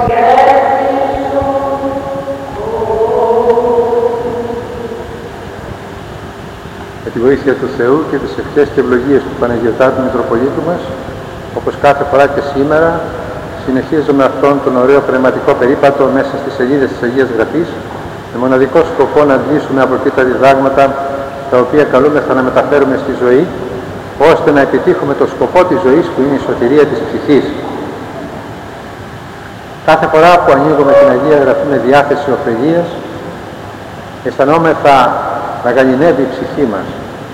Με τη βοήθεια του Θεού και τις ευχές και ευλογίες του Παναγιωτάτου Μητροπολίτου μας, όπως κάθε φορά και σήμερα, συνεχίζουμε αυτόν τον ωραίο πνευματικό περίπατο μέσα στις σελίδες της Αγίας Γραφής, με μοναδικό σκοπό να αντλήσουμε από εκεί τα διδάγματα τα οποία καλούμεθα να μεταφέρουμε στη ζωή, ώστε να επιτύχουμε το σκοπό της ζωής που είναι η σωτηρία της ψυχής. Κάθε φορά που ανοίγουμε την Αγία Γραφή με διάθεση ωφελίας, αισθανόμεθα να γαληνεύει η ψυχή μας.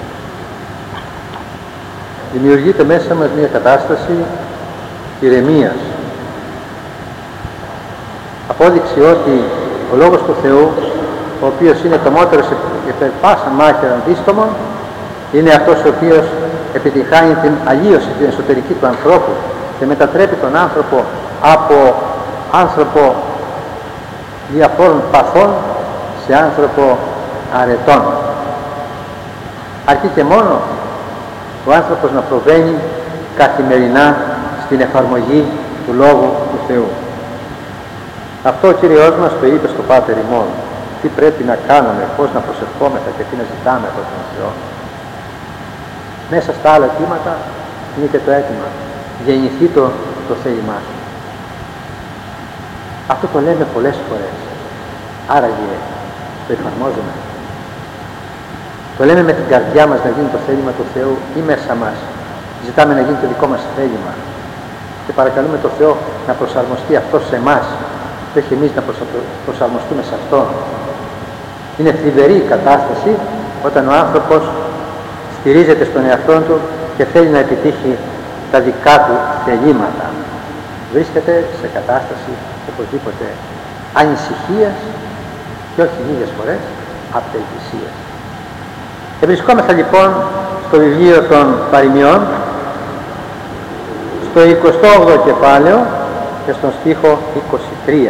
Δημιουργείται μέσα μας μια κατάσταση ηρεμίας. Απόδειξη ότι ο Λόγος του Θεού, ο οποίος είναι τομότερος επί πάσα μάχαιραν δίστομον, είναι αυτός ο οποίος επιτυχάνει την αλλίωση την εσωτερική του ανθρώπου και μετατρέπει τον άνθρωπο από άνθρωπο διαφόρων παθών σε άνθρωπο αρετών. Αρκεί και μόνο ο άνθρωπος να προβαίνει καθημερινά στην εφαρμογή του Λόγου του Θεού. Αυτό ο Κύριος μας το είπε στο Πάτερ ημών. Τι πρέπει να κάνουμε, πώς να προσευχόμεθα και τι να ζητάμε από τον Θεό. Μέσα στα άλλα αιτήματα είναι και το αίτημα. Γεννηθεί το θέλημά σου. Αυτό το λέμε πολλές φορές. Άραγε το εφαρμόζουμε. Το λέμε με την καρδιά μας να γίνει το θέλημα του Θεού ή μέσα μας ζητάμε να γίνει το δικό μας θέλημα και παρακαλούμε τον Θεό να προσαρμοστεί αυτό σε εμάς και όχι εμείς να προσαρμοστούμε σε Αυτόν. Είναι θλιβερή η κατάσταση όταν ο άνθρωπος στηρίζεται στον εαυτό του και θέλει να επιτύχει τα δικά του θελήματα. Βρίσκεται σε κατάσταση οπωσδήποτε ανησυχίας και όχι λίγες φορές απελπισίας. Βρισκόμεθα λοιπόν στο βιβλίο των Παροιμιών, στο 28ο κεφάλαιο και στον στίχο 23.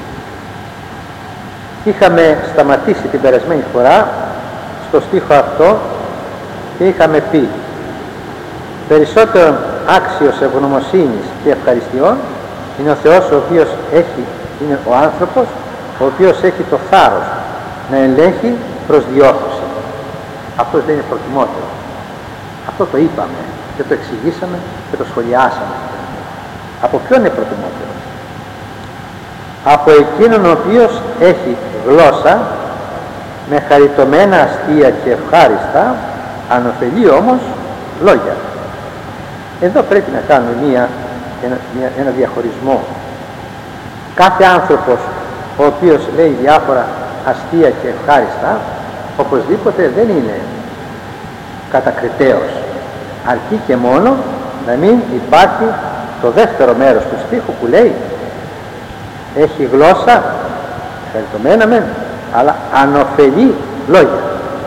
Είχαμε σταματήσει την περασμένη φορά στο στίχο αυτό και είχαμε πει περισσότερο άξιος ευγνωμοσύνης και ευχαριστειών είναι ο Θεός ο οποίος είναι ο άνθρωπος ο οποίος έχει το θάρρος να ελέγχει προς διόρθωση. Αυτός δεν είναι προτιμότερο. Αυτό το είπαμε και το εξηγήσαμε και το σχολιάσαμε. Από ποιον είναι προτιμότερο? Από εκείνον ο οποίος έχει γλώσσα με χαριτωμένα αστεία και ευχάριστα, ανωφελεί όμως λόγια. Εδώ πρέπει να κάνουμε ένα διαχωρισμό. Κάθε άνθρωπος ο οποίος λέει διάφορα αστεία και ευχάριστα, οπωσδήποτε δεν είναι κατακριτέος. Αρκεί και μόνο να μην υπάρχει το δεύτερο μέρος του στίχου που λέει έχει γλώσσα χαριτωμένα μεν, αλλά ανωφελεί λόγια.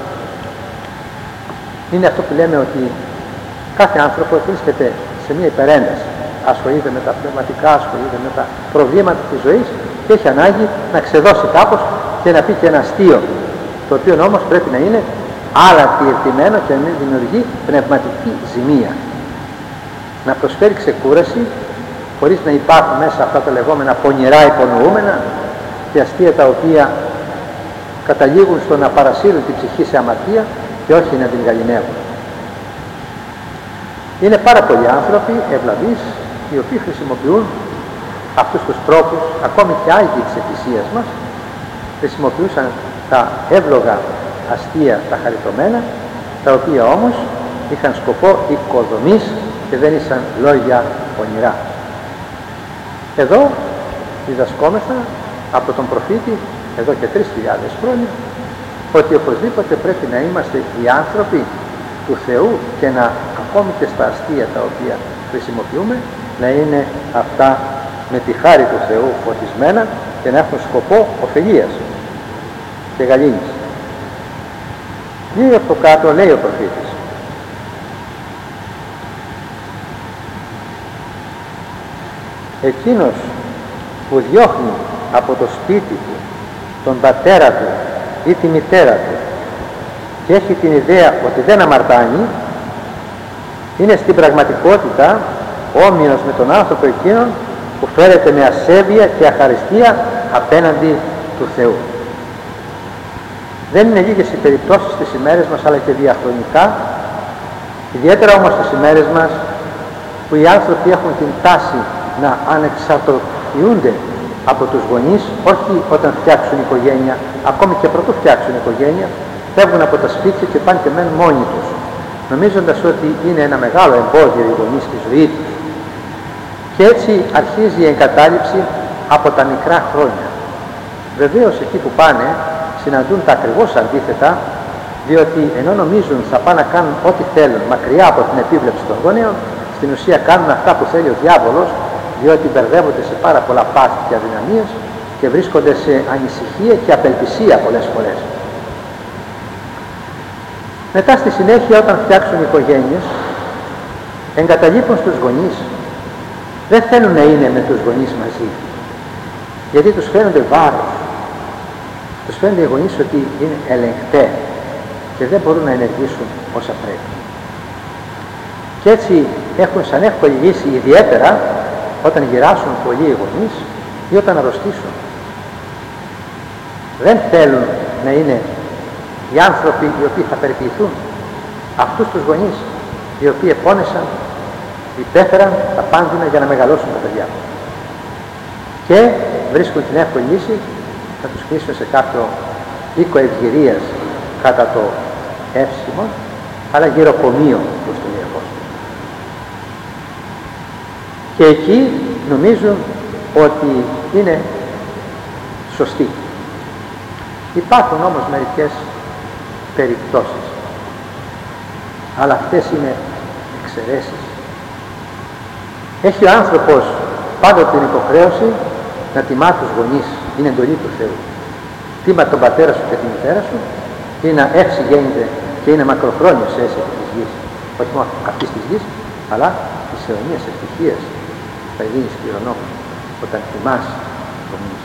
Είναι αυτό που λέμε ότι κάθε άνθρωπος βρίσκεται σε μια υπερένταση. Ασχολείται με τα πνευματικά, ασχολείται με τα προβλήματα της ζωής και έχει ανάγκη να ξεδώσει κάπως και να πει και ένα αστείο, το οποίο όμως πρέπει να είναι αλατιευτημένο και να μην δημιουργεί πνευματική ζημία. Να προσφέρει ξεκούραση χωρίς να υπάρχουν μέσα αυτά τα λεγόμενα πονηρά υπονοούμενα και αστεία τα οποία καταλήγουν στο να παρασύρουν την ψυχή σε αμαρτία και όχι να την γαληνεύουν. Είναι πάρα πολλοί άνθρωποι ευλαβείς οι οποίοι χρησιμοποιούν αυτούς τους τρόπους, ακόμη και άγιοι της Εκκλησίας μας χρησιμοποιούσαν τα εύλογα αστεία, τα χαριτωμένα, τα οποία όμως είχαν σκοπό οικοδομής και δεν ήσαν λόγια πονηρά. Εδώ διδασκόμεθα από τον προφήτη εδώ και 3.000 χρόνια ότι οπωσδήποτε πρέπει να είμαστε οι άνθρωποι του Θεού και να ακόμη και στα αστεία τα οποία χρησιμοποιούμε να είναι αυτά με τη χάρη του Θεού φωτισμένα και να έχουν σκοπό ωφελίας και γαλήνης. Λίγο από κάτω λέει ο προφήτης εκείνος που διώχνει από το σπίτι του τον πατέρα του ή τη μητέρα του και έχει την ιδέα ότι δεν αμαρτάνει είναι στην πραγματικότητα όμοιος με τον άνθρωπο εκείνον που φέρεται με ασέβεια και αχαριστία απέναντι του Θεού. Δεν είναι λίγες οι περιπτώσεις στις ημέρες μας, αλλά και διαχρονικά, ιδιαίτερα όμως στις ημέρες μας, που οι άνθρωποι έχουν την τάση να ανεξαρτοποιούνται από τους γονείς, όχι όταν φτιάξουν οικογένεια, ακόμη και πρωτού φτιάξουν οικογένεια, φεύγουν από τα σπίτια και πάνε και μένουν μόνοι τους, νομίζοντας ότι είναι ένα μεγάλο εμπόδιο οι γονείς στη ζωή τους. Και έτσι αρχίζει η εγκατάλειψη από τα μικρά χρόνια. Βεβαίως εκεί που πάνε συναντούν τα ακριβώς αντίθετα, διότι ενώ νομίζουν θα πάνε να κάνουν ό,τι θέλουν μακριά από την επίβλεψη των γονέων, στην ουσία κάνουν αυτά που θέλει ο διάβολος, διότι μπερδεύονται σε πάρα πολλά πάθη και αδυναμίες και βρίσκονται σε ανησυχία και απελπισία πολλές φορές. Μετά στη συνέχεια, όταν φτιάξουν οικογένειες, εγκαταλείπουν στους γονείς. Δεν θέλουν να είναι με τους γονείς μαζί, γιατί τους φαίνονται βάρος. Τους φαίνονται οι γονείς ότι είναι ελεγκτέ και δεν μπορούν να ενεργήσουν όσα πρέπει. Και έτσι έχουν σαν εύκολη λύση, ιδιαίτερα όταν γυράσουν πολλοί οι γονείς ή όταν αρρωστήσουν. Δεν θέλουν να είναι οι άνθρωποι οι οποίοι θα περιποιηθούν αυτούς τους γονείς, οι οποίοι επώνεσαν, υπέφεραν τα πάνδυνα για να μεγαλώσουν τα παιδιά τους. Και βρίσκουν την εύκολη λύση να τους κλείσουν σε κάποιο οίκο ευγυρίας κατά το εύσημο, αλλά γυροκομείο προς το Ιακώστο. Και εκεί νομίζουν ότι είναι σωστοί. Υπάρχουν όμως μερικές περιπτώσεις, αλλά αυτές είναι εξαιρέσεις. Έχει ο άνθρωπος πάντοτε την υποχρέωση να τιμά τους γονείς, είναι εντολή του Θεού. Τίμα τον πατέρα σου και τη μητέρα σου, είναι εύση γέννηται και είναι μακροχρόνιος αίσθηση της γης, όχι μόνο αυτής της γης, αλλά της αιωνίας ευτυχίας θα γίνεις κληρονόμος όταν τιμάς τους γονείς.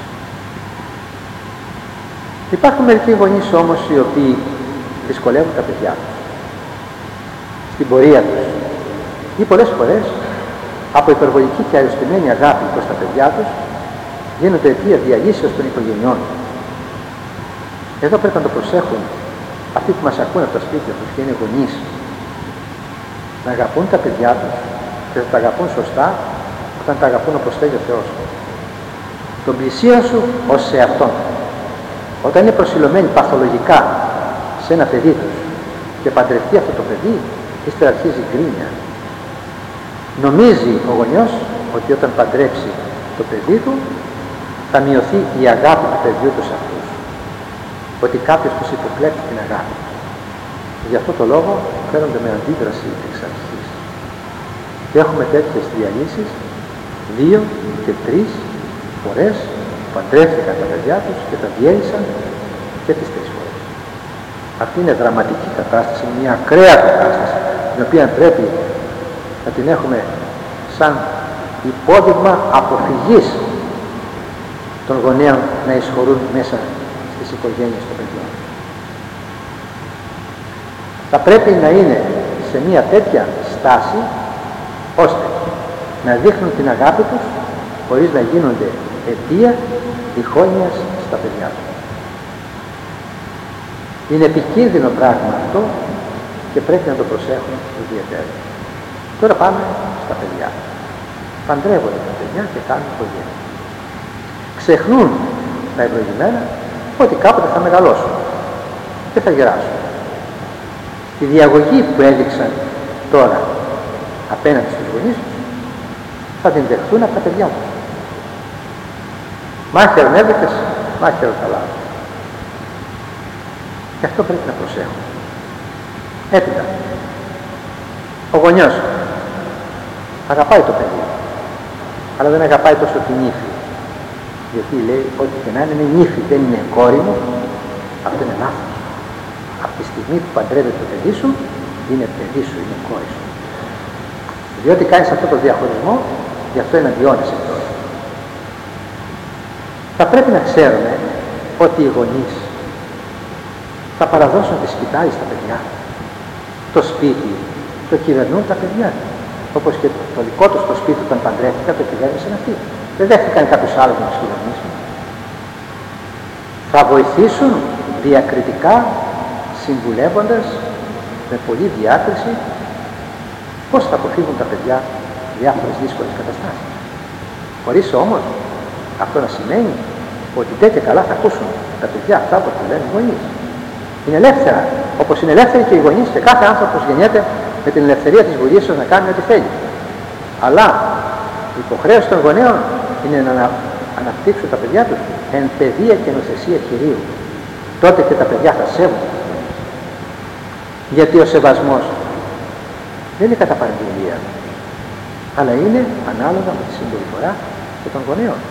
Υπάρχουν μερικοί γονείς όμως οι οποίοι δυσκολεύουν τα παιδιά τους στην πορεία τους ή πολλές φορές από υπερβολική και αρρωστημένη αγάπη προς τα παιδιά τους γίνονται αιτία διαλύσεως των οικογενειών. Εδώ πρέπει να το προσέχουν αυτοί που μας ακούν από τα σπίτια τους και είναι γονείς, να αγαπούν τα παιδιά τους και θα τα αγαπούν σωστά όταν τα αγαπούν όπως θέλει ο Θεός. Τον πλησίον σου ως σε αυτόν. Όταν είναι προσιλωμένοι παθολογικά σε ένα παιδί τους και παντρευτεί αυτό το παιδί, ύστερα αρχίζει γκρίνια. Νομίζει ο γονιός ότι όταν παντρέψει το παιδί του θα μειωθεί η αγάπη του παιδιού του σε αυτούς, ότι κάποιος τους υποκλέπει την αγάπη. Γι' αυτό το λόγο φέρονται με αντίδραση εξ αρχής. Και έχουμε τέτοιες διαλύσεις 2 και 3 φορές που παντρεύτηκαν τα παιδιά τους και τα διέλυσαν και τις 3 φορές. Αυτή είναι δραματική κατάσταση, μια ακραία κατάσταση, την οποία πρέπει να την έχουμε σαν υπόδειγμα αποφυγής των γονέων να εισχωρούν μέσα στις οικογένειες των παιδιών. Θα πρέπει να είναι σε μια τέτοια στάση ώστε να δείχνουν την αγάπη τους χωρίς να γίνονται αιτία διχόνοιας στα παιδιά τους. Είναι επικίνδυνο πράγμα αυτό και πρέπει να το προσέχουν ιδιαίτερα. Τώρα πάμε στα παιδιά. Παντρεύονται τα παιδιά και κάνουν οικογένεια. Ξεχνούν τα ευλογημένα ότι κάποτε θα μεγαλώσουν και θα γεράσουν. Τη διαγωγή που έδειξαν τώρα απέναντι στους γονείς τους θα την δεχτούν από τα παιδιά τους. Μάχαιρον έδεκες, μάχαιρον καλά. Και αυτό πρέπει να προσέχουμε. Έπειτα, ο γονιός αγαπάει το παιδί, αλλά δεν αγαπάει τόσο την ύφη. Γιατί λέει ότι και να είναι νύφη, δεν είναι κόρη μου, αυτό είναι λάθος. Από τη στιγμή που παντρεύεται το παιδί σου, είναι παιδί σου, είναι κόρη σου. Διότι κάνεις αυτό το διαχωρισμό, γι' αυτό εναντιώνεσαι τώρα. Θα πρέπει να ξέρουμε ότι οι γονείς θα παραδώσουν τη σκητάλη στα παιδιά. Το σπίτι το κυβερνούν τα παιδιά. Όπως και το δικό τους το σπίτι όταν παντρεύτηκαν το κυβέρνησαν αυτοί. Δεν δέχτηκαν κάποιος άλλος να τους κυβερνήσουν. Θα βοηθήσουν διακριτικά, συμβουλεύοντας με πολλή διάκριση πώς θα αποφύγουν τα παιδιά διάφορες δύσκολες καταστάσεις. Χωρίς όμως αυτό να σημαίνει ότι τέτοια καλά θα ακούσουν τα παιδιά αυτά που του λένε οι γονείς. Είναι ελεύθερα, όπως είναι ελεύθεροι και οι γονείς, και κάθε άνθρωπος γεννιέται με την ελευθερία της βουλήσεως να κάνει ό,τι θέλει. Αλλά η υποχρέωση των γονέων είναι να αναπτύξουν τα παιδιά τους εν παιδεία και νοθεσία Κυρίου. Τότε και τα παιδιά θα σέβονται. Γιατί ο σεβασμός δεν είναι κατά παραγγελία, αλλά είναι ανάλογα με τη συμπεριφορά και των γονέων.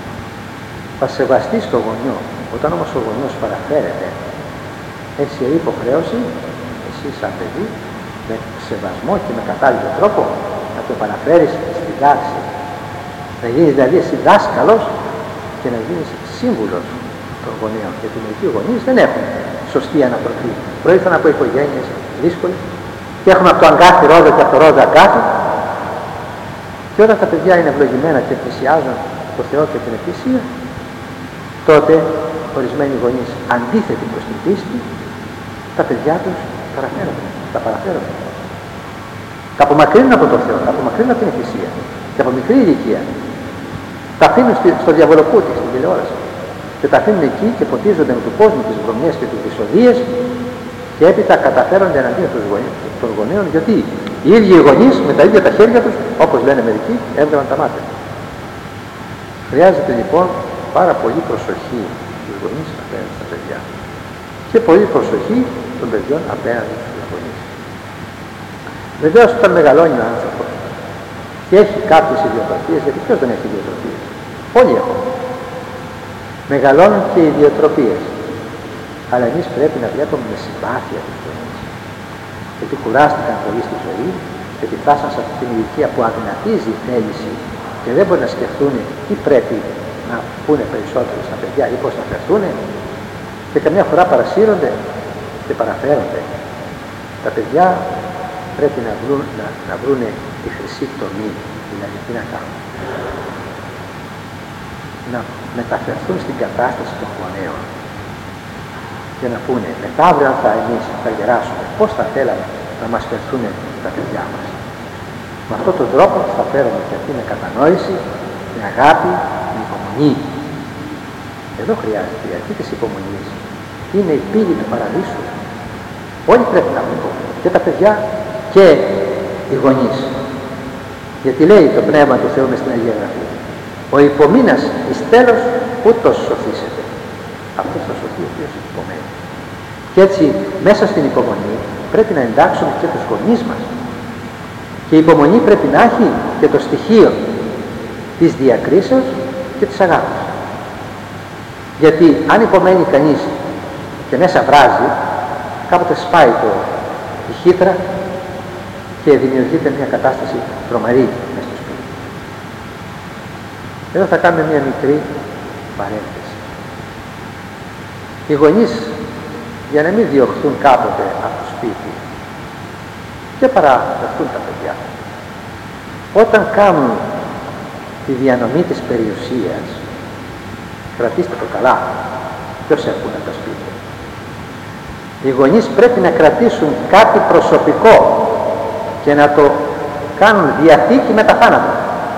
Θα σεβαστείς το γονιό. Όταν όμως ο γονιός παραφέρεται, έχει υποχρέωση εσύ σαν παιδί με σεβασμό και με κατάλληλο τρόπο να το παραφέρεις στην τάξη. Να γίνεις δηλαδή εσύ δάσκαλος και να γίνεις σύμβουλος των γονέων. Γιατί μερικοί γονείς δεν έχουν σωστή ανατροφή. Προήλθαν από οικογένειες δύσκολες και έχουν από το αγκάθι ρόδο και από το ρόδο αγκάθι. Και όταν τα παιδιά είναι ευλογημένα και πλησιάζουν το Θεό και την Εκκλησία, τότε ορισμένοι γονείς αντίθετοι προς την πίστη, τα παιδιά τους τα παραφέρονται. Τα απομακρύνουν από το Θεό, τα απομακρύνουν από την Εκκλησία και από μικρή ηλικία. Τα αφήνουν στο διαβολοκούτι, στην τηλεόραση, και τα αφήνουν εκεί και ποτίζονται με του κόσμου τις βρωμιές και τις δυσοδείες, και έπειτα καταφέρονται εναντίον των γονέων, γιατί οι ίδιοι οι γονείς με τα ίδια τα χέρια τους, όπως λένε μερικοί, έβγαλαν τα μάτια. Χρειάζεται λοιπόν πάρα πολύ προσοχή στους γονείς απέναντι στα παιδιά και πολύ προσοχή των παιδιών απέναντι στους γονείς. Βεβαίως όταν μεγαλώνει ο άνθρωπος και έχει κάποιες ιδιοτροπίες, γιατί ποιος δεν έχει ιδιοτροπίες? Όλοι έχουν. Μεγαλώνουν και οι ιδιοτροπίες. Αλλά εμείς πρέπει να βλέπουμε με συμπάθεια τους γονείς. Γιατί κουράστηκαν πολύ στη ζωή, γιατί φτάσαν σε αυτή την ηλικία που αδυνατίζει η θέληση και δεν μπορεί να σκεφτούν τι πρέπει να πούνε περισσότερο στα παιδιά ή πώς να φερθούν, και καμιά φορά παρασύρονται και παραφέρονται. Τα παιδιά πρέπει να βρούνε τη χρυσή τομή, δηλαδή τι να κάνουν? Να μεταφερθούν στην κατάσταση των γονέων και να πούνε μεθαύριο αν εμείς θα γεράσουμε, πώς θα θέλαμε να μας φερθούν τα παιδιά μας. Με αυτόν τον τρόπο θα φέρουμε και αυτή με κατανόηση, με αγάπη, με υπομονή. Εδώ χρειάζεται η αρχή της υπομονής. Είναι η πύλη του παραδείσου. Όλοι πρέπει να έχουν υπομονή, και τα παιδιά και οι γονείς. Γιατί λέει το Πνεύμα του Θεού μες στην Αγία Γραφή, ο υπομείνας εις τέλος ούτως σωθήσεται. Αυτός θα σωθεί ο οποίος υπομένει. Και έτσι μέσα στην υπομονή πρέπει να εντάξουμε και τους γονείς μας. Και η υπομονή πρέπει να έχει και το στοιχείο της διακρίσεως και της αγάπης. Γιατί αν υπομένει κανείς και μέσα βράζει, κάποτε σπάει η χύτρα και δημιουργείται μια κατάσταση τρομερή μέσα στο σπίτι. Εδώ θα κάνουμε μια μικρή παρένθεση. Οι γονείς, για να μην διωχθούν κάποτε από το σπίτι και παραδεχτούν τα παιδιά, όταν κάνουν τη διανομή της περιουσίας, κρατήστε το καλά, ποιος έρχονται από τα σπίτια. Οι γονείς πρέπει να κρατήσουν κάτι προσωπικό και να το κάνουν διαθήκη μετά θάνατο.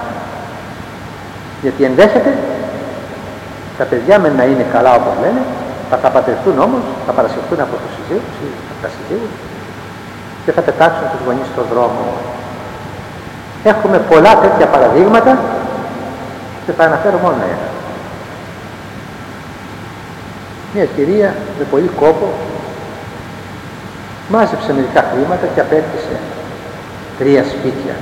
Γιατί ενδέχεται τα παιδιά με να είναι καλά όπως λένε, θα παντρευτούν όμως, θα παρασυρθούν από τους συζύγους ή από τα συζύγους και θα πετάξουν τους γονείς στον δρόμο. Έχουμε πολλά τέτοια παραδείγματα και θα αναφέρω μόνο ένα. Μια κυρία με πολύ κόπο μάζεψε μερικά χρήματα και απέκτησε 3 σπίτια.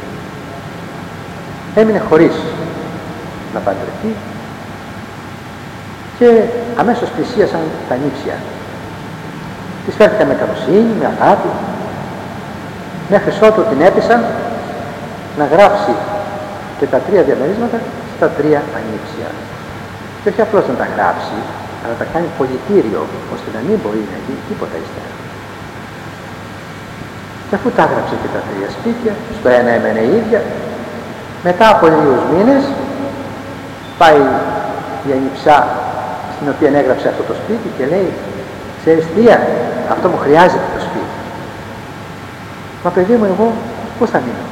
Έμεινε χωρίς να παντρευτεί και αμέσως πλησίασαν τα νύψια. Της φέρθηκαν με καλοσύνη, με αγάπη, μέχρι ότου την έπεισαν να γράψει και τα 3 διαμερίσματα στα 3 ανήψια. Και όχι απλώς να τα γράψει, αλλά να τα κάνει πολιτήριο, ώστε να μην μπορεί να γίνει τίποτα ύστερα. Και αφού τα έγραψε και τα 3 σπίτια, στο ένα έμενε η ίδια, μετά από λίγους μήνες πάει η ανιψιά στην οποία έγραψε αυτό το σπίτι και λέει, ξέρεις Θεία, αυτό μου χρειάζεται το σπίτι. Μα παιδί μου, εγώ πού θα μείνω?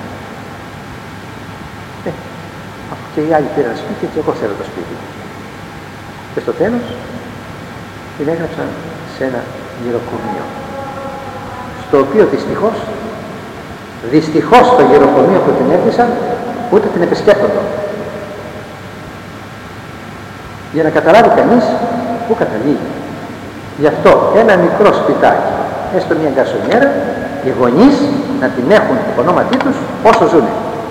Αφού και οι άλλοι πήραν σπίτι και εγώ θέλω το σπίτι. Και στο τέλος την έγραψαν σε ένα γεροκομείο, στο οποίο δυστυχώς το γεροκομείο που την έκλεισαν ούτε την επισκέπτονταν. Για να καταλάβει κανείς πού καταλήγει. Γι' αυτό ένα μικρό σπιτάκι, έστω μια γκαρσονιέρα, οι γονείς να την έχουν το ονόματί τους όσο ζουν.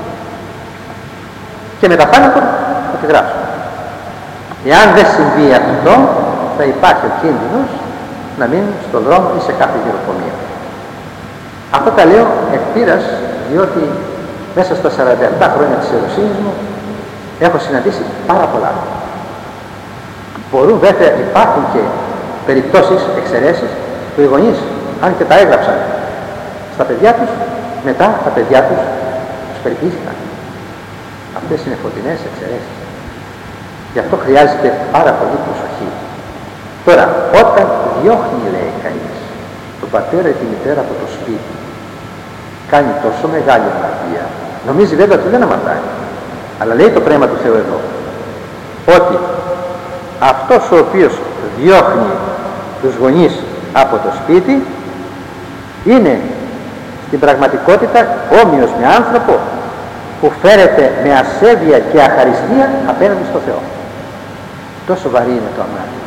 Και με τα θάνατο θα τη γράψουν. Εάν δεν συμβεί αυτό, θα υπάρχει ο κίνδυνος να μείνουν στον δρόμο ή σε κάθε γεροκομείο. Αυτό τα λέω εκ πείρας, διότι μέσα στα 47 χρόνια της ιεροσύνης μου έχω συναντήσει πάρα πολλά. Μπορούν βέβαια, υπάρχουν και περιπτώσεις, εξαιρέσεις, που οι γονείς, αν και τα έγραψαν στα παιδιά τους, μετά τα παιδιά τους περιποιήθηκαν. Αυτές είναι φωτεινές εξαιρέσεις. Γι' αυτό χρειάζεται πάρα πολύ προσοχή. Τώρα, όταν διώχνει, λέει κανείς, τον πατέρα ή τη μητέρα από το σπίτι, κάνει τόσο μεγάλη αμαρτία, νομίζει βέβαια ότι δεν αμαρτάει, αλλά λέει το Πνεύμα του Θεού εδώ, ότι αυτός ο οποίος διώχνει τους γονείς από το σπίτι είναι στην πραγματικότητα όμοιος με άνθρωπο που φέρεται με ασέβεια και αχαριστία απέναντι στο Θεό. Τόσο βαρύ είναι το αμάρτημα.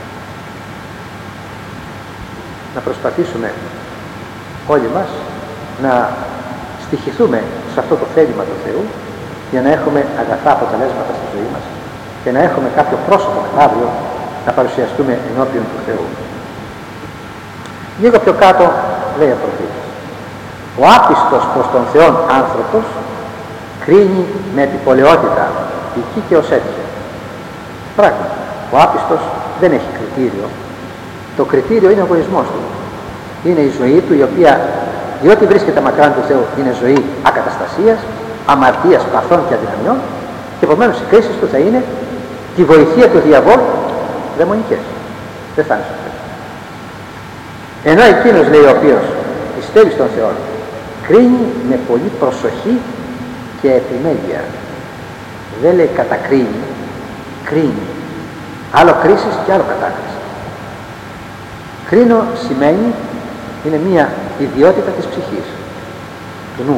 Να προσπαθήσουμε όλοι μας να στοιχηθούμε σε αυτό το θέλημα του Θεού για να έχουμε αγαθά αποτελέσματα στη ζωή μας και να έχουμε κάποιο πρόσωπο αύριο να παρουσιαστούμε ενώπιον του Θεού. Λίγο πιο κάτω λέει ο προφήτης, ο άπιστος προς τον Θεόν άνθρωπος κρίνει με επιπολαιότητα εκεί και ως έτυχε. Πράγματι, ο άπιστος δεν έχει κριτήριο. Το κριτήριο είναι ο εγωισμός του. Είναι η ζωή του, η οποία, διότι βρίσκεται μακράν του Θεού, είναι ζωή ακαταστασίας, αμαρτίας, παθών και αδυναμιών, και επομένως οι κρίσεις του θα είναι τη βοηθεία του διαβόλου δαιμονικές. Δεν θα είναι σωστές. Ενώ εκείνος, λέει, ο οποίος πιστεύει στον Θεό, κρίνει με πολύ προσοχή και επιμέλεια. Δεν λέει κατακρίνει, κρίνει. Άλλο κρίσεις και άλλο κατάκριση. Κρίνω σημαίνει, είναι μία ιδιότητα της ψυχής, του νου.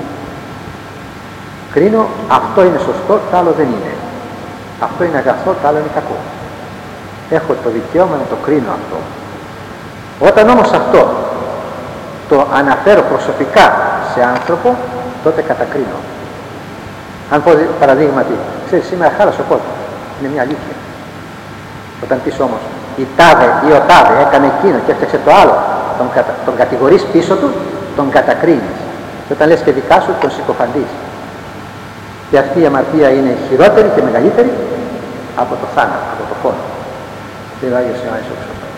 Κρίνω, αυτό είναι σωστό, τ' άλλο δεν είναι. Αυτό είναι αγαθό, τ' άλλο είναι κακό. Έχω το δικαίωμα να το κρίνω αυτό. Όταν όμως αυτό το αναφέρω προσωπικά σε άνθρωπο, τότε κατακρίνω. Αν πω παραδείγματι, ξέρεις, σήμερα χάλασε ο κόσμος, είναι μια αλήθεια. Όταν πεις όμως, η τάδε ή ο τάδε έκανε εκείνο και έφτιαξε το άλλο, τον κατηγορείς πίσω του, τον κατακρίνεις. Και όταν λες και δικά σου, τον συκοφαντείς. Και αυτή η αμαρτία είναι χειρότερη και μεγαλύτερη από το θάνατο, από το φόνο. Δεν ο Άγιος Ιωάννης ο Χρυσόστομος.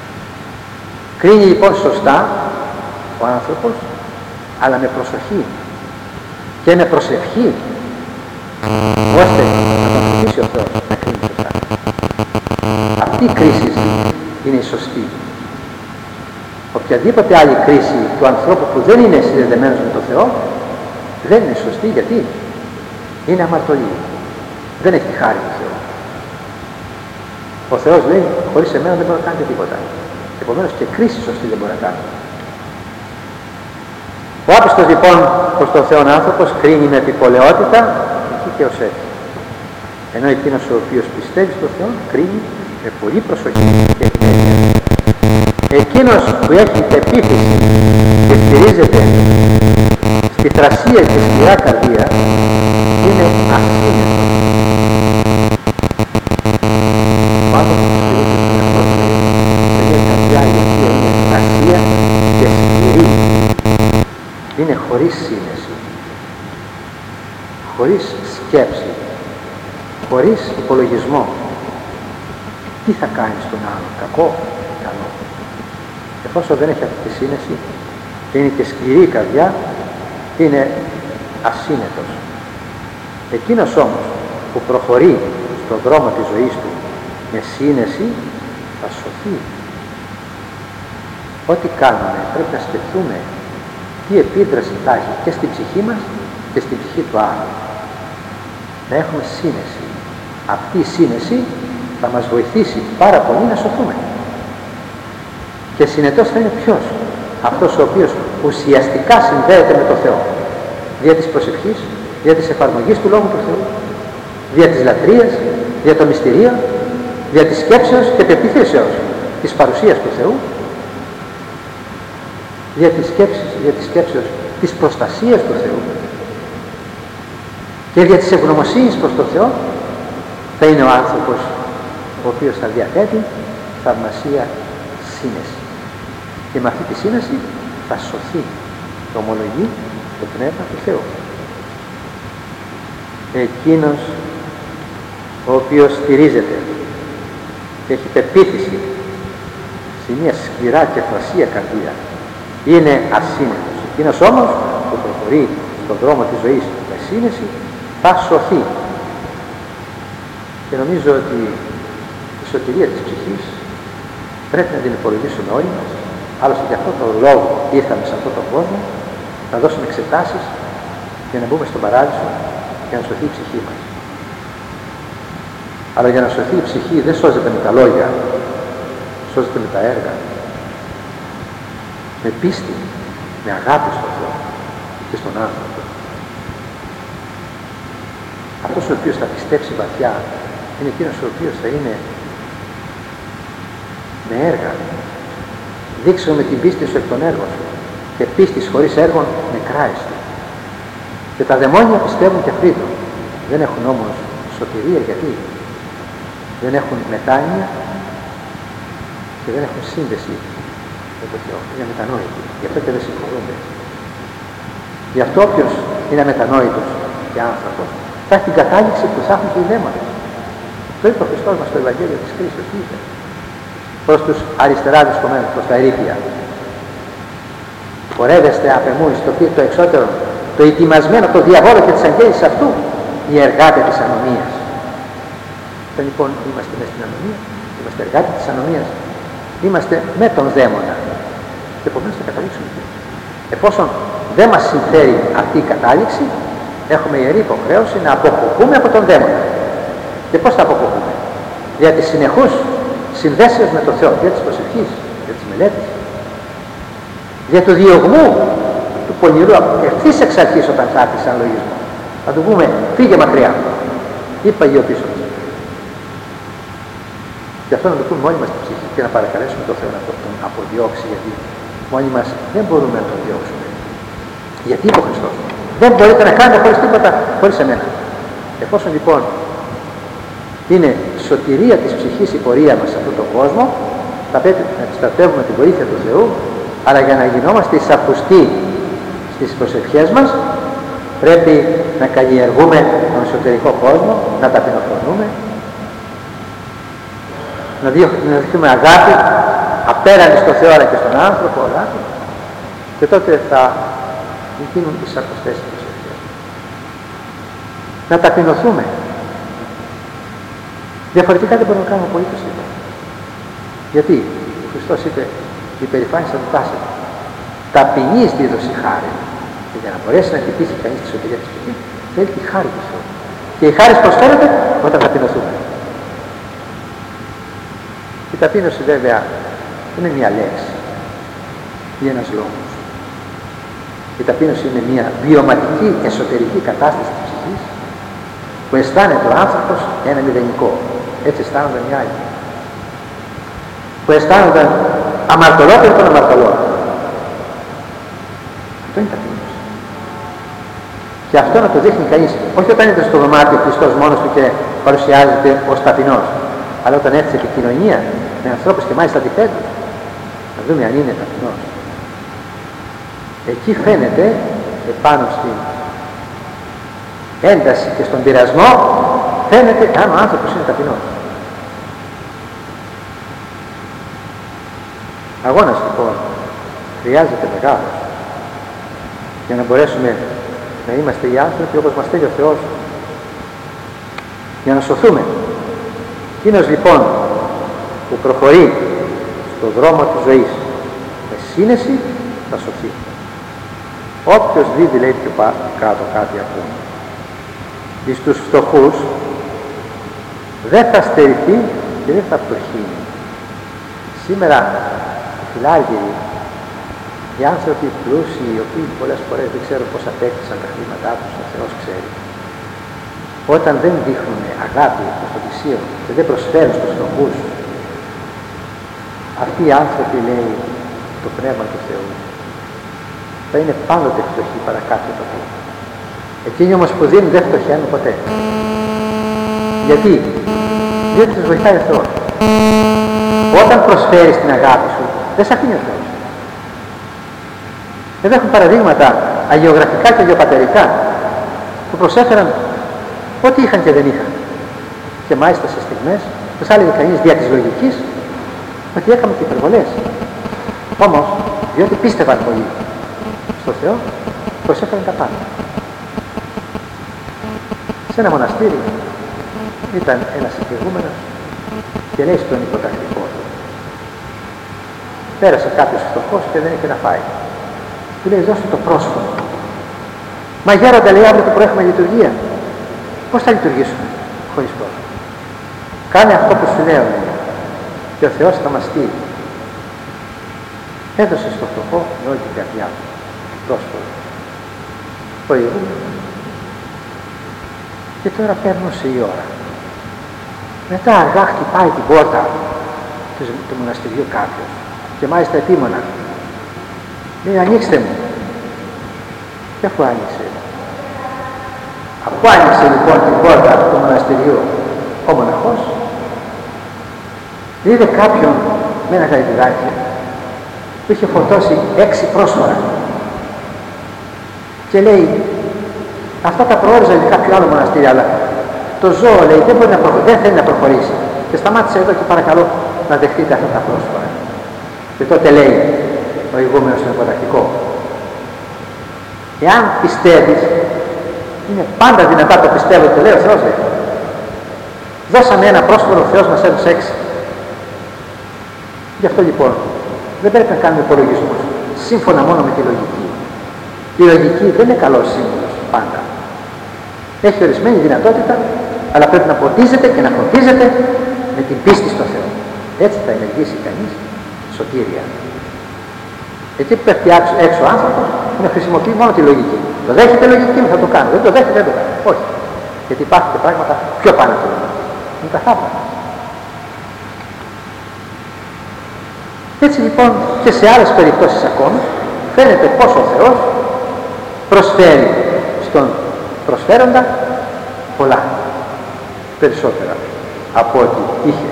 Κρίνει λοιπόν σωστά ο άνθρωπος, αλλά με προσοχή και με προσευχή, ώστε να τον βοηθήσει ο Θεός να κρίνει σωστά. Αυτή η κρίση είναι η σωστή. Οποιαδήποτε άλλη κρίση του ανθρώπου που δεν είναι συνδεδεμένος με τον Θεό δεν είναι σωστή. Γιατί? Είναι αμαρτωλή. Δεν έχει τη χάρη του Θεού. Ο Θεός λέει, χωρίς εμένα δεν μπορεί να κάνετε τίποτα. Επομένως και κρίση σωστή δεν μπορεί να κάνει. Ο άπιστος λοιπόν προς τον Θεόν άνθρωπος κρίνει με επιπολαιότητα εκεί και ως έτσι. Ενώ εκείνος ο οποίος πιστεύει στον Θεό κρίνει με πολύ προσοχή και επιμέλεια. Εκείνος που έχει πεποίθηση και στηρίζεται στη θρασία και σκληρά καρδία είναι ασύνετος. Ο άνθρωπος που στηρίζεται στην καρδιά η οποία είναι θρασία και σκληρή είναι χωρίς σύνεση, χωρίς σκέψη, χωρίς υπολογισμό. Τι θα κάνει στον άλλο, κακό, καλό. Εφόσον δεν έχει αυτή τη σύνεση και είναι και σκληρή η καρδιά, είναι ασύνετος. Εκείνος όμως που προχωρεί στον δρόμο της ζωής του με σύνεση, θα σωθεί. Ό,τι κάνουμε πρέπει να σκεφτούμε τι επίδραση θα έχει και στην ψυχή μας και στην ψυχή του άλλου. Να έχουμε σύνεση. Αυτή η σύνεση θα μας βοηθήσει πάρα πολύ να σωθούμε. Και συνετός θα είναι ποιος? Αυτός ο οποίος ουσιαστικά συνδέεται με το Θεό. Δια της προσευχής, δια της εφαρμογής του Λόγου του Θεού, δια της λατρείας, δια των μυστηρίων, δια της σκέψεως και πεποιθήσεως της παρουσίας του Θεού, δια της σκέψεως της προστασίας του Θεού και δια της ευγνωμοσύνης προς τον Θεό, θα είναι ο άνθρωπος ο οποίος θα διαθέτει θαυμασία σύνεση. Και με αυτή τη σύνεση θα σωθεί, το ομολογεί το Πνεύμα του Θεού. Εκείνος ο οποίος στηρίζεται και έχει πεποίθηση σε μια σκληρά και θρασία καρδία είναι ασύνετος. Εκείνος όμως που προχωρεί στον δρόμο της ζωής με σύνεση θα σωθεί. Και νομίζω ότι η σωτηρία της ψυχής πρέπει να την υπολογίσουμε όλοι μας. Άλλωστε για αυτόν τον λόγο ήρθαμε σε αυτόν τον κόσμο, να δώσουμε εξετάσεις για να μπούμε στον παράδεισο και να σωθεί η ψυχή μας. Αλλά για να σωθεί η ψυχή δεν σώζεται με τα λόγια, σώζεται με τα έργα, με πίστη, με αγάπη στον Θεό και στον άνθρωπο. Αυτός ο οποίος θα πιστέψει βαθιά είναι εκείνος ο οποίος θα είναι με έργα. Δείξω με την πίστη σου εκ των έργων σου, και πίστης χωρίς έργων νεκρά εστί. Και τα δαιμόνια πιστεύουν και αυτοί. Δεν έχουν όμως σωτηρία. Γιατί? Δεν έχουν μετάνοια και δεν έχουν σύνδεση με τον Θεό. Είναι αμετανόητοι. Γι' αυτό και δεν συγχωρούνται. Γι' αυτό όποιος είναι αμετανόητος και άνθρωπος θα έχει την κατάληξη που θα έχουν και οι δαίμονες. Το είπε ο Χριστός μας στο Ευαγγέλιο της Κρίσης. Τι είπε? Προς τους αριστερά βρισκομένους, προς τα ερήπια. Πορεύεστε απ' εμού το εξώτερο, το ετοιμασμένο, το διαβόλο και τις αγγέλης αυτού, οι εργάτες της ανομίας. Όταν λοιπόν είμαστε μες στην ανομία, είμαστε εργάτες της ανομίας, είμαστε με τον δαίμονα. Και επομένως θα καταλήξουμε εκεί. Εφόσον δεν μας συμφέρει αυτή η κατάληξη, έχουμε ιερή υποχρέωση να αποκοπούμε από τον δαίμονα. Και πώς θα αποκοπούμε? Δια της συνεχούς συνδέσεως με τον Θεό, δια της προσευχής, δια της μελέτης, δια του διωγμού του πονηρού ευθύς εξ αρχής όταν θα έρθει σαν λογισμό. Θα του πούμε φύγε μακριά, ή παγιό πίσω μας. Γι' αυτό να το πούμε μόνοι μας στην ψυχή και να παρακαλέσουμε τον Θεό να τον αποδιώξει, γιατί μόνοι μας δεν μπορούμε να τον διώξουμε. Γιατί είπε ο Χριστός, δεν μπορείτε να κάνετε χωρίς τίποτα, χωρίς εμένα. Εφόσον λοιπόν είναι σωτηρία της ψυχής η πορεία μας σε αυτόν τον κόσμο, θα πρέπει να επιστρατεύουμε τη βοήθεια του Θεού, αλλά για να γινόμαστε εισακουστοί στις προσευχές μας, πρέπει να καλλιεργούμε τον εσωτερικό κόσμο, να ταπεινοφρονούμε, να δείχνουμε αγάπη απέναντι στον Θεό αλλά και στον άνθρωπο, αγάπη, και τότε θα γίνουν εισακουστές οι προσευχές. Να ταπεινωθούμε. Διαφορετικά δεν μπορούμε να κάνουμε απολύτως τίποτα. Γιατί ο Χριστός είπε, η περηφάνεια θα διτάσσεται. Ταπεινής δίδωση χάρη. Και για να μπορέσει να χτυπήσει κανείς τη σωτηρία της ψυχής, θέλει τη χάρη του Θεού. Και η χάρη προσφέρεται όταν ταπεινωθούμε. Η ταπείνωση βέβαια δεν είναι μια λέξη ή ένας λόγος. Η ταπείνωση είναι μια βιωματική εσωτερική κατάσταση της ψυχής που αισθάνεται ο άνθρωπος ένα μηδενικό. Έτσι αισθάνονταν οι άλλοι. Που αισθάνονταν αμαρτωλότεροι των αμαρτωλών. Αυτό είναι ταπείνωση. Και αυτό να το δείχνει κανείς, όχι όταν είναι στο δωμάτιο Χριστός μόνος του και παρουσιάζεται ως ταπεινός, αλλά όταν έρθει σε επικοινωνία με ανθρώπους και μάλιστα αντιθέτως, να δούμε αν είναι ταπεινός. Εκεί φαίνεται επάνω στην ένταση και στον πειρασμό, φαίνεται αν ο άνθρωπος είναι ταπεινός. Αγώνας λοιπόν χρειάζεται μεγάλος για να μπορέσουμε να είμαστε οι άνθρωποι όπως μας θέλει ο Θεός, για να σωθούμε Εκείνος λοιπόν που προχωρεί στον δρόμο της ζωής με σύνεση θα σωθεί. Όποιος δει, λέει πιο κάτω κάτι ακούμε, εις τους φτωχούς δεν θα στερηθεί και δεν θα πτωχύνει. Σήμερα οι φιλάργυροι, οι άνθρωποι πλούσιοι, οι οποίοι πολλές φορές δεν ξέρω πώς απέκτησαν τα χρήματά τους, ο Θεός ξέρει, όταν δεν δείχνουν αγάπη προς το πλησίο και δεν προσφέρουν στους φτωχούς, αυτοί οι άνθρωποι, λέει το Πνεύμα του Θεού, θα είναι πάντοτε φτωχοί παρά κάποιο τοπίο. Εκείνοι όμως που δίνουν δεν φτωχαίνουν ποτέ. Γιατί? Διότι τους βοηθάει ο Θεός. Όταν προσφέρεις την αγάπη σου, δεν σε αφήνει ο Θεός. Εδώ έχουν παραδείγματα αγιογραφικά και αγιοπατερικά που προσέφεραν ό,τι είχαν και δεν είχαν. Και μάλιστα σε στιγμές που θα έλεγε κανείς δια της λογικής ότι έκαμε και υπερβολές. Όμως, διότι πίστευαν πολύ στο Θεό, προσέφεραν τα πάντα. Σε ένα μοναστήρι ήταν ένας εκλεγούμενος και λέει στον υποτακτικό του, πέρασε κάποιος φτωχός και δεν είχε να φάει. Του λέει, δώσε το πρόσφορο. Μα γέροντα, λέει, αύριο το πρωί έχουμε λειτουργία. Πώς θα λειτουργήσουμε χωρίς πρόσφορο? Κάνε αυτό που σου λέω, λέει, και ο Θεός θα μας στείλει. Έδωσε στο φτωχό με όλη την καρδιά του πρόσφορο. Προηγούμενο. Και τώρα παίρνωσε η ώρα. Μετά αργά χτυπάει την πόρτα του μοναστηριού κάποιος και μάλιστα επίμονα. Λέει, ανοίξτε μου. Και αφού άνοιξε. Αφού άνοιξε λοιπόν την πόρτα του μοναστηριού ο μοναχός, είδε κάποιον με ένα γαϊδουράκι που είχε φορτώσει 6 πρόσφορα. Και λέει, αυτά τα προόριζα για κάποιο άλλο μοναστήρι, αλλά το ζώο, λέει, δεν θέλει να προχωρήσει. Και σταμάτησε εδώ και παρακαλώ να δεχτείτε αυτά τα πρόσφορα. Και τότε λέει ο ηγούμενος στον υποτακτικό, εάν πιστεύεις, είναι πάντα δυνατά το πιστεύω και λέει ο Θεός, λέει. Δώσαμε ένα πρόσφορο, ο Θεός μας έδωσε 6. Γι' αυτό λοιπόν δεν πρέπει να κάνουμε υπολογισμούς σύμφωνα μόνο με τη λογική. Η λογική δεν είναι καλός σύμβουλος πάντα. Έχει ορισμένη δυνατότητα, αλλά πρέπει να ποτίζεται και να φροντίζεται με την πίστη στο Θεό. Έτσι θα ενεργήσει κανείς σωτήρια. Εκεί που πέφτει έξω ο άνθρωπος, να χρησιμοποιεί μόνο τη λογική. Το δέχεται λογική, θα το κάνω. Δεν το δέχεται, δεν το κάνω. Όχι. Γιατί υπάρχουν και πράγματα πιο πάνω από το λογική. Είναι τα θαύματα. Έτσι λοιπόν και σε άλλες περιπτώσεις ακόμη φαίνεται πως ο Θεός προσφέρει στον προσφέροντα πολλά, περισσότερα από ό,τι είχε.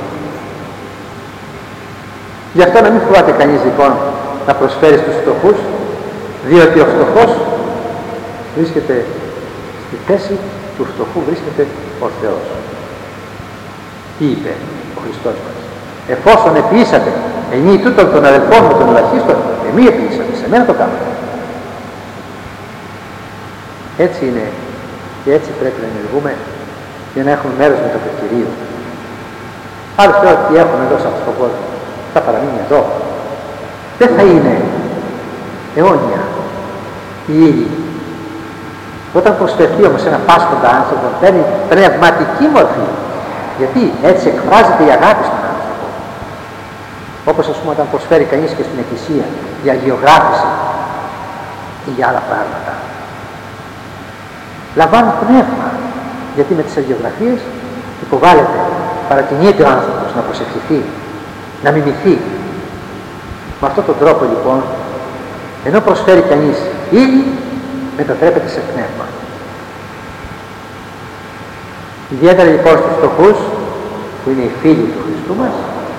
Γι' αυτό να μην φοβάται κανείς λοιπόν να προσφέρει στους φτωχούς, διότι ο φτωχός βρίσκεται στη θέση του φτωχού, βρίσκεται ο Θεός. Τι είπε ο Χριστός μας? Εφόσον επιήσατε ενή τούτων των αδελφών μου των ελαχίστων, εμεί επιήσατε, σε μένα το κάνετε. Έτσι είναι και έτσι πρέπει να ενεργούμε για να έχουμε μέρος με το Κυρίο. Άλλωστε ό,τι έχουμε εδώ σε αυτόν τον κόσμο θα παραμείνει εδώ. Δεν θα είναι αιώνια η ύλη. Όταν προσφερθεί όμως ένα πάσχοντα άνθρωπο παίρνει πνευματική μορφή. Γιατί έτσι εκφράζεται η αγάπη στον άνθρωπο. Όπως ας πούμε όταν προσφέρει κανείς και στην εκκλησία για αγιογράφηση ή για άλλα πράγματα. Λαμβάνουν πνεύμα, γιατί με τις αγιογραφίες υποβάλλεται, παρατηνείται ο άνθρωπος να προσευχηθεί, να μιμηθεί. Με αυτόν τον τρόπο λοιπόν, ενώ προσφέρει κανείς ύλη, μετατρέπεται σε πνεύμα. Ιδιαίτερα λοιπόν στους φτωχούς, που είναι οι φίλοι του Χριστού μας,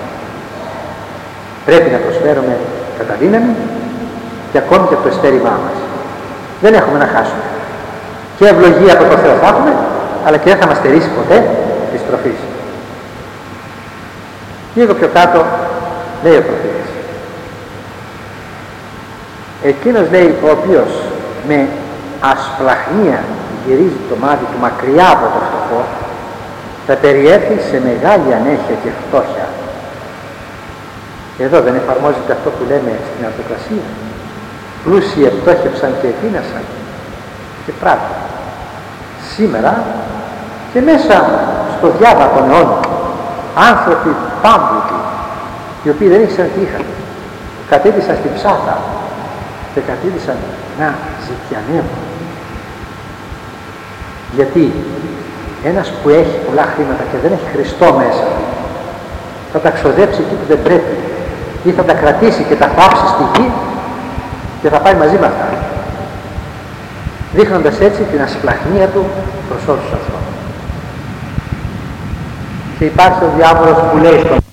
πρέπει να προσφέρουμε κατά δύναμη και ακόμη και από το εστέρημά μας. Δεν έχουμε να χάσουμε. Και ευλογία από το Θεό θα έχουμε, αλλά και δεν θα μας στερήσει ποτέ της τροφής. Λίγο πιο κάτω λέει ο προφήτης. Εκείνος, λέει, ο οποίος με ασπλαχνία γυρίζει το μάτι του μακριά από το φτωχό, θα περιέλθει σε μεγάλη ανέχεια και φτώχεια. Εδώ δεν εφαρμόζεται αυτό που λέμε στην Αυτοκρασία? Πλούσιοι επτόχευσαν και επίνασαν. Και πράγμα, σήμερα και μέσα στο διάβα των αιώνων, άνθρωποι πάμπλουτοι, οι οποίοι δεν ήξεραν τι είχαν, κατέλησαν στην ψάθα και κατέλησαν να ζητιανεύουν. Γιατί ένας που έχει πολλά χρήματα και δεν έχει Χριστό μέσα, θα τα ξοδέψει εκεί που δεν πρέπει, ή θα τα κρατήσει και τα θάψει στη γη και θα πάει μαζί με αυτά, δείχνοντας έτσι την ασπλαχνία του προς όλους τους ανθρώπους. Και υπάρχει ο διάβολος που λέει στον